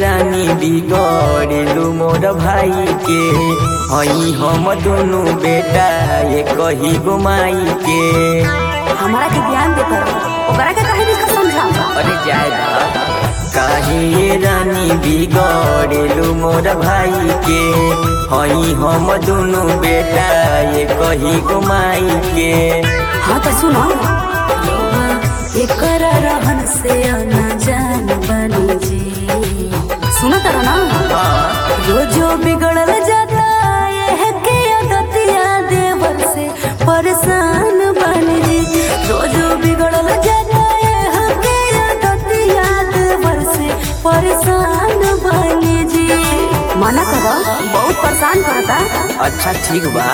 रानी बिगड़ेलू मोर भाई के हई हम दोनों बेटा ये कही गुमाई के। हमारा के ध्यान देकर ओकरा के कहे नहीं समझा। अरे जायदा काहे रानी बिगड़ेलू मोर भाई के हई हम दोनों बेटा ये कही गुमाई के। हाँ तो सुनो एकर रहन से ना जान बनी जी। सुनो तर ना रोजो बिगड़ल जाता ये के आदतिया देवर से परेशान बनी जी। रोजो बिगड़ल जाता ये के आदतिया देवर से परेशान बनी जी। मना करो बहुत परेशान करता। अच्छा ठीक बा।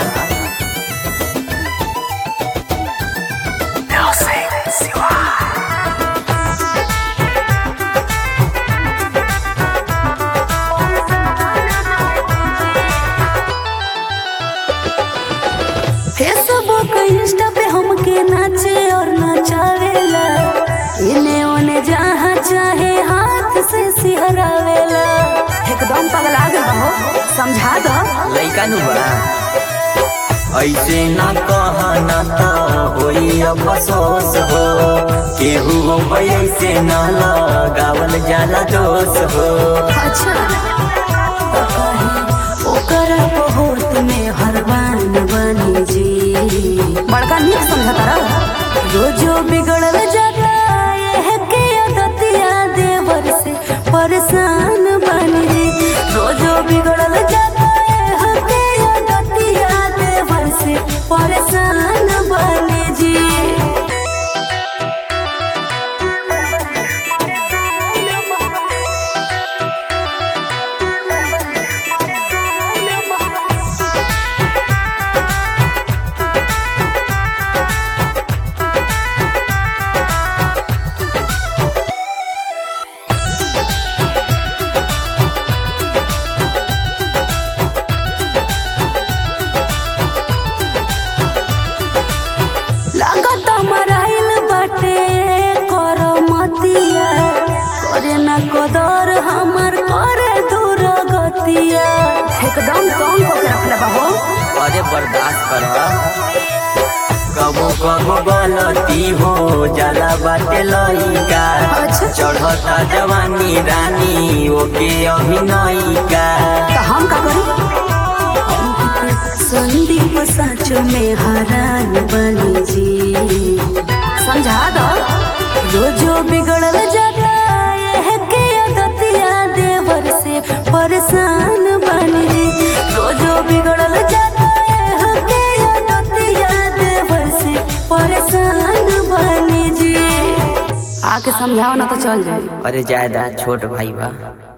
फेसबुक इंस्टा पे हमके नाचे और नचावेला इने ओने जहाँ चाहे हाथ से सिहरावेला। एकदम पगला गया हो समझा दो। लइका नु बा ऐसे ना कहना तो होई अफसोस हो केहू हो ऐसे ना लगावल जाला दोष हो। अच्छा तो कहे ओकर बहुत में हरबान बनी जी। बड़का नीक समझता रहो रोजो बिगड़ल जाता ये के आदतिया देवर से परेशान बनी जी। रोजो बिगड़ल जाता ये के आदतिया देवर से परेशान बनी जी। लागता मराइल बाटे करमतिया करे न कदर हमर करे दूर गतिया। एकदम कौन को रखले बाबू। अरे बर्दाश्त कर कबो कबो गलती हो जाला बाटे लइका चढ़ता जवानी रानी ओके अभिनयिका। तो हम का करी संदीप सच में हरान बनी जी। समझा दो रोजो बिगड़ल जाता ये के आदतिया देवर से परेशान बनी जी। रोजो बिगड़ल जाता ये के आदतिया देवर से परेशान बनी जी। आके समझाओ ना तो चल जाए। अरे जायदा छोट भाई बा।